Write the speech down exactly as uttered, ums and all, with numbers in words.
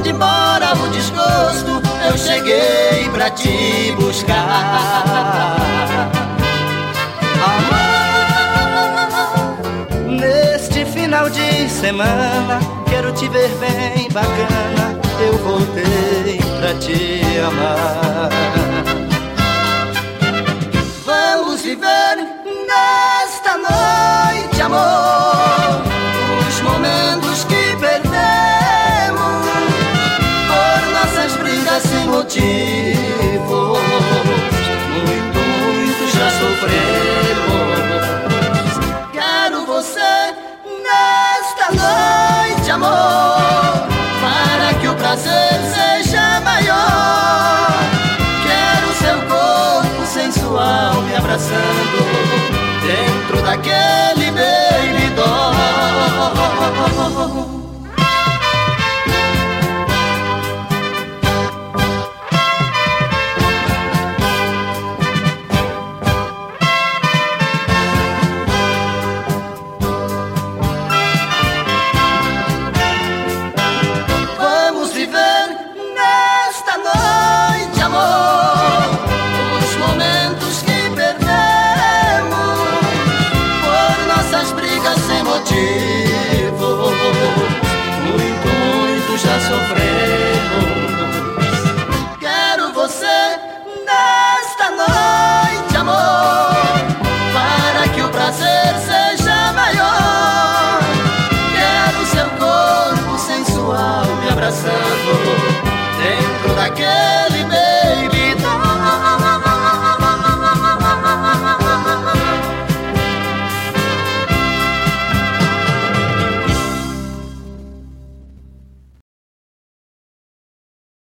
mande embora o desgosto, eu cheguei pra te buscar. Amor, neste final de semana quero te ver bem bacana, eu voltei pra te amar. Vamos viver nesta noite, amor, os momentos que perdemos por nossas brigas sem motivo. Muito, muito já sofremos. Quero você nesta noite, amor, para que o prazer seja maior. Quero seu corpo sensual me abraçando dentro daquele baby doll. Vamos viver nesta noite, amor, os momentos que perdemos por nossas brigas sem motivo. Muito, muito já sofremos. Quero você nesta noite, amor, para que o prazer seja maior. Quero seu corpo sensual me abraçando